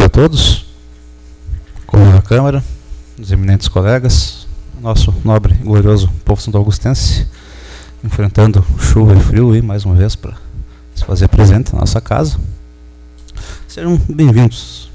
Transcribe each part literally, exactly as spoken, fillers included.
a todos, como a Câmara, os eminentes colegas, nosso nobre e glorioso povo santo augustense, enfrentando chuva e frio aí mais uma vez para se fazer presente na nossa casa. Sejam bem-vindos.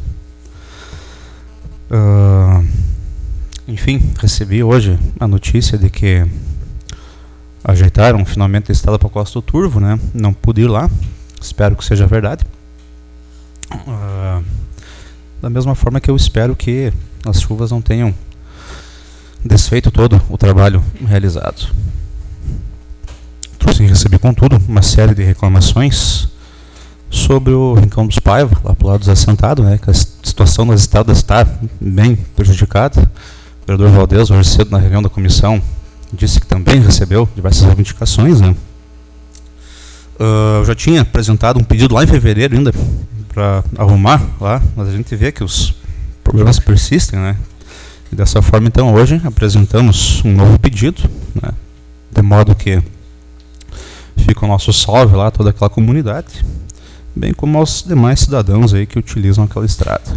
Uh, enfim, recebi hoje a notícia de que ajeitaram finalmente a estrada para a Costa do Turvo, né? Não pude ir lá, espero que seja verdade. Uh, da mesma forma que eu espero que as chuvas não tenham desfeito todo o trabalho realizado. Trouxe e recebi, contudo, uma série de reclamações sobre o Rincão dos Paiva, lá para o lado dos assentados, né, que a situação nas estradas está bem prejudicada. O vereador Valdez, hoje cedo na reunião da comissão, disse que também recebeu diversas reivindicações, né. Uh, eu já tinha apresentado um pedido lá em fevereiro ainda para arrumar lá, mas a gente vê que os problemas persistem, né. E dessa forma, então, hoje apresentamos um novo pedido, né, de modo que fica o nosso salve lá a toda aquela comunidade, bem como aos demais cidadãos aí que utilizam aquela estrada.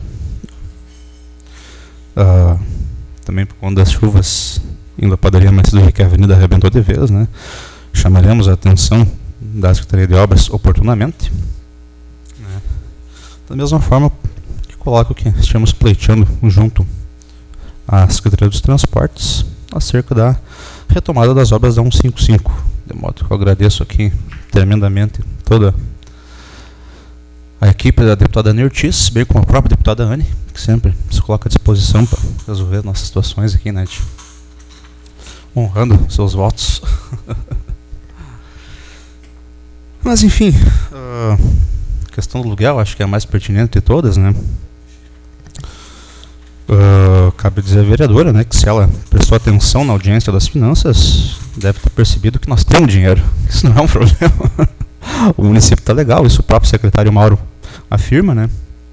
Uh, também por conta das chuvas indo à padaria mais cedo que a avenida arrebentou de vez, né, chamaremos a atenção da Secretaria de Obras oportunamente. Né. Da mesma forma que coloco que estamos pleiteando junto à Secretaria dos Transportes acerca da retomada das obras da cento e cinquenta e cinco. De modo que eu agradeço aqui tremendamente toda a equipe da deputada Anny Ortiz, bem como a própria deputada Anny, que sempre se coloca à disposição para resolver nossas situações aqui, né, de, honrando seus votos. Mas enfim, a questão do aluguel acho que é a mais pertinente de todas, né. Uh, cabe dizer à vereadora, né, que se ela prestou atenção na audiência das finanças, deve ter percebido que nós temos dinheiro. Isso não é um problema. O município está legal, isso o próprio secretário Mauro afirma, né.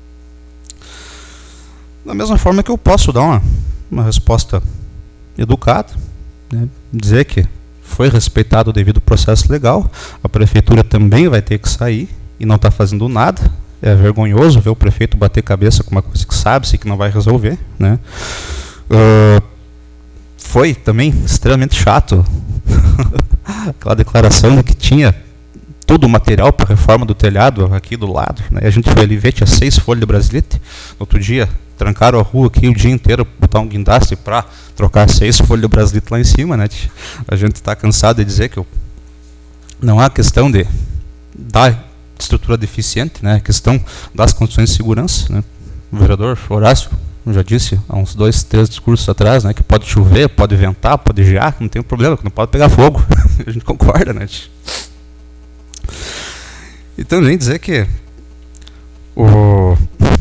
Da mesma forma que eu posso dar uma, uma resposta educada, né, dizer que foi respeitado o devido processo legal, a prefeitura também vai ter que sair e não está fazendo nada. É vergonhoso ver o prefeito bater cabeça com uma coisa que sabe-se que não vai resolver, né. Uh, foi também extremamente chato aquela declaração de que tinha todo o material para a reforma do telhado aqui do lado, né. A gente foi ali ver, tinha seis folhas de brasilite. No outro dia trancaram a rua aqui o dia inteiro, botar um guindaste para trocar seis folhas de brasilite lá em cima, né. A gente está cansado de dizer que eu, não há questão de dar estrutura deficiente, né, a questão das condições de segurança, né. O vereador Horácio já disse há uns dois, três discursos atrás, né, que pode chover, pode ventar, pode gear, não tem problema, que não pode pegar fogo. A gente concorda, né. E também dizer que o,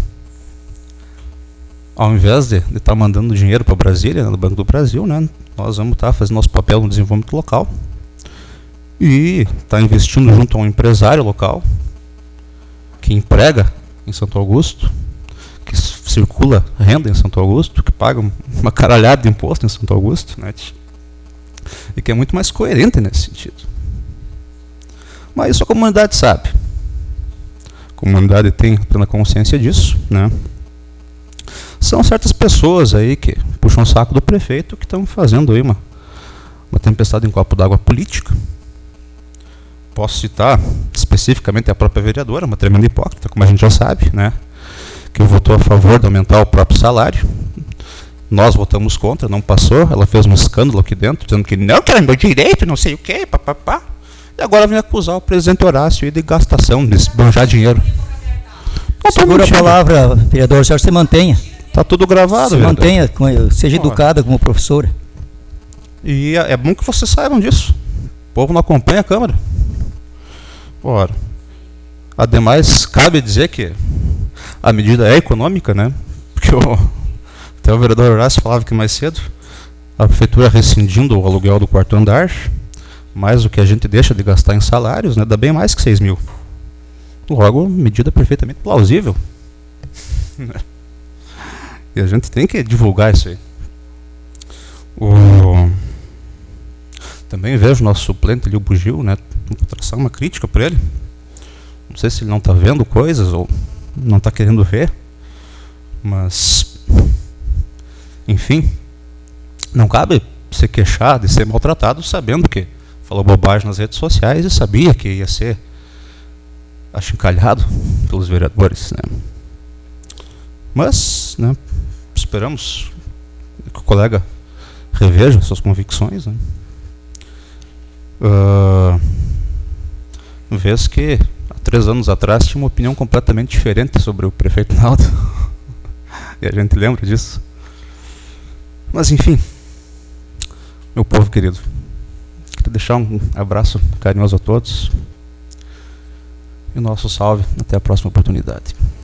ao invés de estar tá mandando dinheiro para Brasília, né, no Banco do Brasil, né, nós vamos estar tá fazendo nosso papel no desenvolvimento local e estar tá investindo junto a um empresário local que emprega em Santo Augusto, que circula renda em Santo Augusto, que paga uma caralhada de imposto em Santo Augusto, né, e que é muito mais coerente nesse sentido. Mas isso a comunidade sabe. A comunidade tem plena consciência disso, né. São certas pessoas aí que puxam o saco do prefeito que estão fazendo aí uma, uma tempestade em copo d'água política. Posso citar especificamente a própria vereadora, uma tremenda hipócrita, como a gente já sabe, né, que votou a favor de aumentar o próprio salário. Nós votamos contra, não passou. Ela fez um escândalo aqui dentro, dizendo que não, que era meu direito, não sei o quê, papapá. E agora vem acusar o presidente Horácio de gastação, de esbanjar dinheiro. Segura a palavra, vereador, senhor, se mantenha. Está tudo gravado, se vereador. Mantenha, seja educada como professora. E é bom que vocês saibam disso. O povo não acompanha a Câmara. Ora, ademais, cabe dizer que a medida é econômica, né? Porque o, até o vereador Horácio falava que mais cedo a prefeitura rescindindo o aluguel do quarto andar, mais o que a gente deixa de gastar em salários, né, dá bem mais que seis mil. Logo, medida perfeitamente plausível. E a gente tem que divulgar isso aí. O... Também vejo o nosso suplente ali, o Bugio, né? Vou traçar uma crítica para ele. Não sei se ele não está vendo coisas ou não está querendo ver. Mas, enfim, não cabe se queixar de ser maltratado sabendo que falou bobagem nas redes sociais e sabia que ia ser achincalhado pelos vereadores, né? Mas, né, esperamos que o colega reveja suas convicções, né? Uh, vez que há três anos atrás tinha uma opinião completamente diferente sobre o prefeito Naldo. E a gente lembra disso. Mas enfim, meu povo querido, queria deixar um abraço carinhoso a todos e o nosso salve até a próxima oportunidade.